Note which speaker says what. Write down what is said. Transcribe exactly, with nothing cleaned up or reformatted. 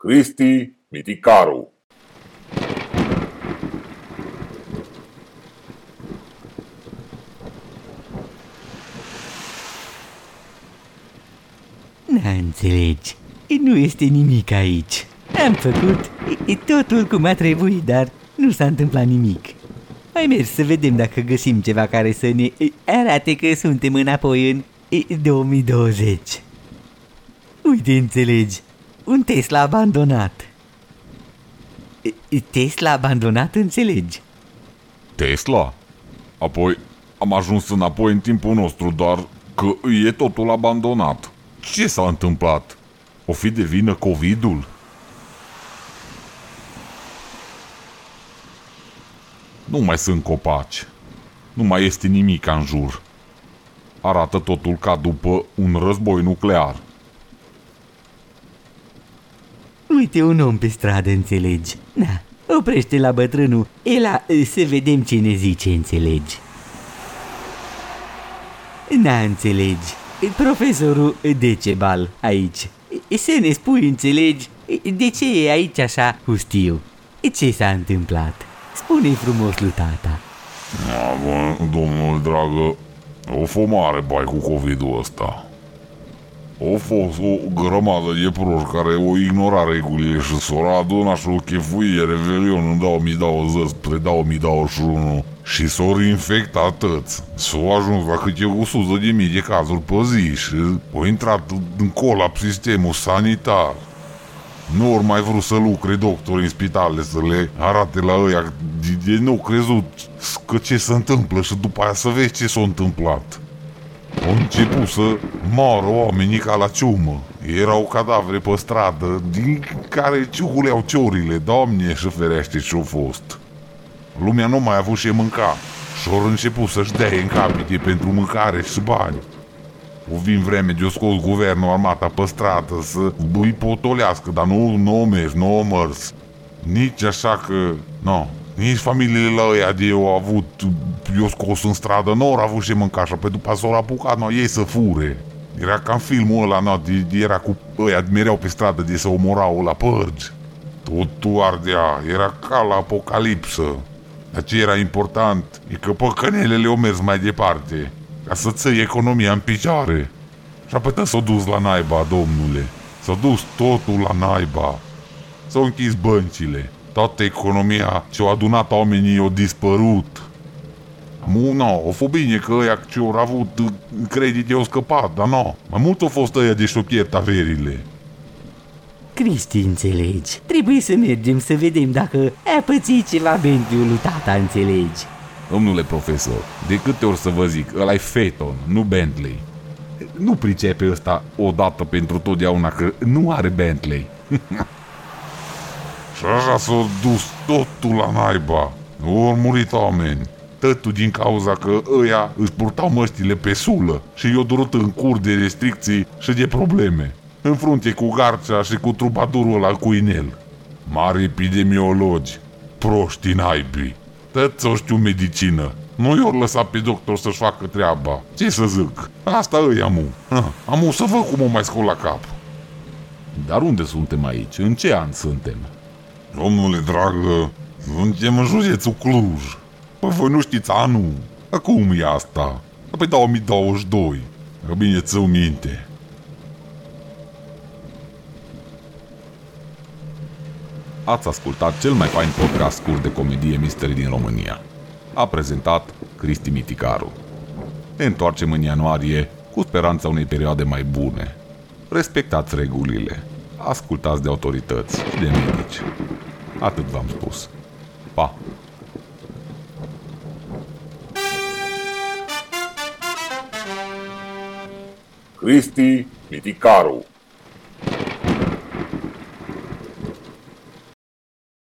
Speaker 1: Cristi Miticaru.
Speaker 2: N-înțelegi, nu este nimic aici. Am făcut totul cum a trebuit, dar nu s-a întâmplat nimic. Mai mers să vedem dacă găsim ceva care să ne arate că suntem înapoi în două mii douăzeci. Uite, înțelegi, un Tesla abandonat. Tesla abandonat, înțelegi?
Speaker 3: Tesla? Apoi am ajuns înapoi în timpul nostru, doar că e totul abandonat. Ce s-a întâmplat? O fi de vină COVID-ul? Nu mai sunt copaci. Nu mai este nimic în jur. Arată totul ca după un război nuclear.
Speaker 2: Uite un om pe stradă, înțelegi? Na, oprește la bătrânul Ela să vedem ce ne zice, înțelegi? Na, înțelegi, profesorul Decebal aici. Să ne spui, înțelegi, de ce e aici așa pustiu? Ce s-a întâmplat? Spune-i frumos lui tata.
Speaker 3: A, bă, domnul dragă, o fost mare bai cu COVID-ul ăsta. O fost o grămadă de proști care o ignora regulile și s-o adunat și o chefuie Revelion în două mii douăzeci spre două mii douăzeci și unu și s-o reinfectat tăți. S-o ajuns la câte o sută de mii de cazuri pe zi și o intrat în colaps sistemul sanitar. Nu ori mai vrut să lucre doctori în spitale să le arate la ăia de, de nou crezut că ce se întâmplă și după aia să vezi ce s-a întâmplat. Au început să moară oamenii ca la ciumă. Erau cadavre pe stradă din care ciuguleau ciorile. Doamne și ferește ce-o fost. Lumea nu mai a avut ce mânca și au început să-și dea în capite pentru mâncare și bani. O vin vreme de-o scos guvernul armata pe stradă să îi potolească, dar nu, nu o mers, nu o mers. Nici așa că, nu, nici familiile la ăia de eu au avut, eu scos în stradă, nu au avut ce mânca așa, pe după s-au apucat, no, ei să fure. Era ca în filmul ăla, no, de, de, era cu ăia, mereau pe stradă de să omorau la părgi. Totul ardea, era ca la apocalipsă. Dar ce era important e că păcănelele au mers mai departe, ca să ții economia în picioare. Și apoi s-au dus la naiba, domnule. S-au dus totul la naiba. S-au închis băncile. Toată economia ce-au adunat oamenii au dispărut. Mu, no, o fost bine că ăia ce-au avut credit i-au scăpat, dar nu. Mai mult au fost ăia de și-au pierd averile.
Speaker 2: Cristi, înțelegi? Trebuie să mergem să vedem dacă a pățit ceva Bentley-ul lui tata, înțelegi?
Speaker 3: Domnule profesor, de câte ori să vă zic, ăla-i Phaeton, nu Bentley. Nu pricepe ăsta odată pentru totdeauna că nu are Bentley. Și așa s-a dus totul la naiba. Au murit oameni. Tătul din cauza că ăia își purtau măștile pe sulă și i-au durut în cur de restricții și de probleme. În frunte cu Garcea și cu trubadurul ăla cu inel. Mari epidemiologi, proști naibii. Tăți o știu medicină. Nu i-or lăsat pe doctor să-și facă treaba. Ce să zic? Asta îi amu. Amu să văd cum o mai scol la cap. Dar unde suntem aici? În ce an suntem? Domnule dragă, suntem în județul Cluj. Păi voi nu știți anul? Acum e asta? Păi două mii douăzeci și doi. Că bine ți-o minte. Ați ascultat cel mai fain podcast scurt de comedie mystery din România. A prezentat Cristi Miticaru. Ne întoarcem în ianuarie cu speranța unei perioade mai bune. Respectați regulile. Ascultați de autorități și de medici. Atât v-am spus. Pa!
Speaker 1: Cristi Miticaru.